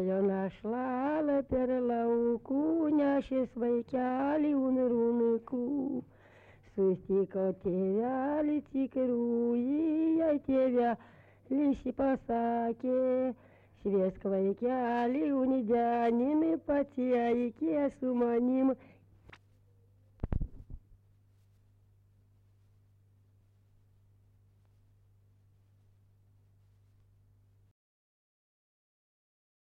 Jo našla per laukų, nešės vaikelį unrūnukų. Sustiko tėvelį tikrųjį, jai tėvelis pasakė, šviesk vaikelį unidenimi, pateikė su manim